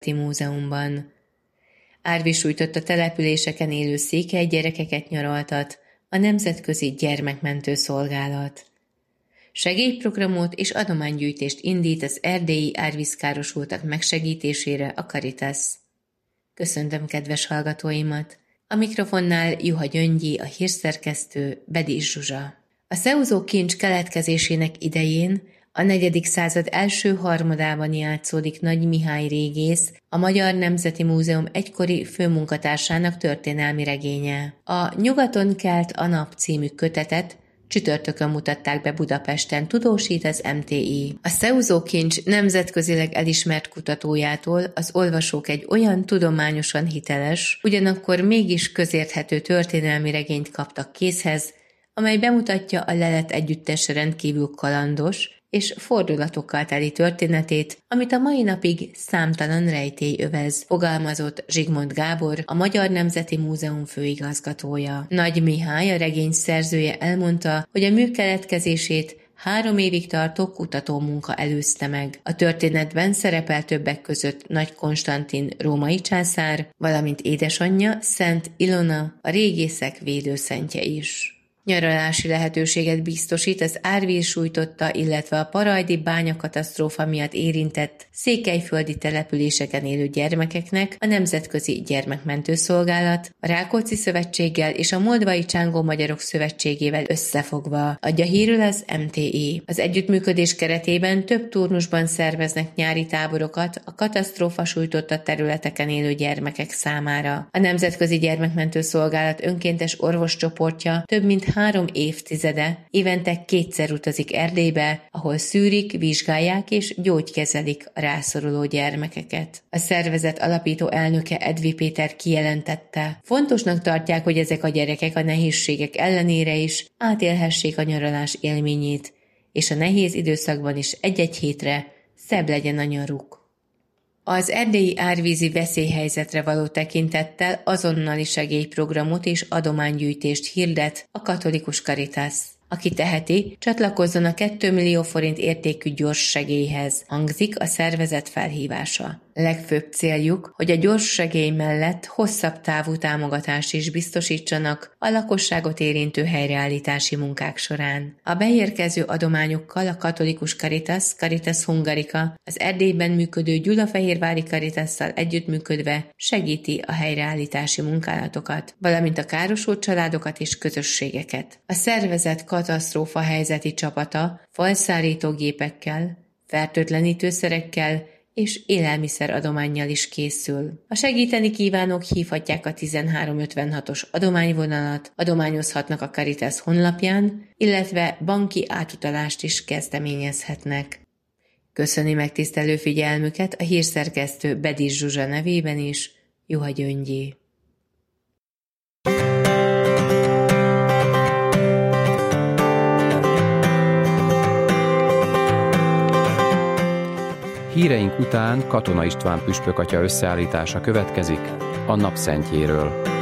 Múzeumban. Árvisújtott a településeken élő székely gyerekeket nyaraltat a Nemzetközi Gyermekmentő Szolgálat. Segélyprogramot és adománygyűjtést indít az erdélyi árvízkárosultak megsegítésére a Caritas. Köszöntöm kedves hallgatóimat! A mikrofonnál Juha Gyöngyi, a hírszerkesztő, Bedis Zsuzsa. A Szeuzó kincs keletkezésének idején a 4. század első harmadában játszódik Nagy Mihály régész, a Magyar Nemzeti Múzeum egykori főmunkatársának történelmi regénye. A Nyugaton kelt a nap című kötetet csütörtökön mutatták be Budapesten, tudósít az MTI. A Szeuzó kincs nemzetközileg elismert kutatójától az olvasók egy olyan tudományosan hiteles, ugyanakkor mégis közérthető történelmi regényt kaptak kézhez, amely bemutatja a lelet együttes rendkívül kalandos és fordulatokkal teli történetét, amit a mai napig számtalan rejtély övez, fogalmazott Zsigmond Gábor, a Magyar Nemzeti Múzeum főigazgatója. Nagy Mihály, a regény szerzője elmondta, hogy a mű keletkezését 3 évig tartó kutatómunka előzte meg. A történetben szerepel többek között Nagy Konstantin római császár, valamint édesanyja, Szent Ilona, a régészek védőszentje is. Nyaralási lehetőséget biztosít az árvíz sújtotta, illetve a parajdi bányakatasztrófa miatt érintett székelyföldi településeken élő gyermekeknek a Nemzetközi Gyermekmentő Szolgálat, a Rákóczi Szövetséggel és a Moldvai Csángó Magyarok Szövetségével összefogva, adja hírül az MTI. Az együttműködés keretében több turnusban szerveznek nyári táborokat a katasztrófa sújtotta területeken élő gyermekek számára. A Nemzetközi Gyermekmentő Szolgálat önkéntes orvoscsoportja több mint 3 évtizede évente 2-szer utazik Erdélybe, ahol szűrik, vizsgálják és gyógykezelik a rászoruló gyermekeket. A szervezet alapító elnöke Edvi Péter kijelentette, fontosnak tartják, hogy ezek a gyerekek a nehézségek ellenére is átélhessék a nyaralás élményét, és a nehéz időszakban is egy-egy hétre szebb legyen a nyaruk. Az erdélyi árvízi veszélyhelyzetre való tekintettel azonnali segélyprogramot és adománygyűjtést hirdet a katolikus Caritas. Aki teheti, csatlakozzon a 2 millió forint értékű gyors segélyhez, hangzik a szervezet felhívása. Legfőbb céljuk, hogy a gyors segély mellett hosszabb távú támogatást is biztosítsanak a lakosságot érintő helyreállítási munkák során. A beérkező adományokkal a katolikus Caritas, Caritas Hungarica, az Erdélyben működő Gyulafehérvári Caritasszal együttműködve segíti a helyreállítási munkálatokat, valamint a károsult családokat és közösségeket. A szervezet katasztrófa helyzeti csapata falszárítógépekkel, fertőtlenítőszerekkel és élelmiszeradománnyal is készül. A segíteni kívánók hívhatják a 1356-os adományvonalat, adományozhatnak a Caritas honlapján, illetve banki átutalást is kezdeményezhetnek. Köszöni megtisztelő figyelmüket a hírszerkesztő Bedis Zsuzsa nevében is, Juha Gyöngyi. Híreink után Katona István püspökatya összeállítása következik a napszentjéről.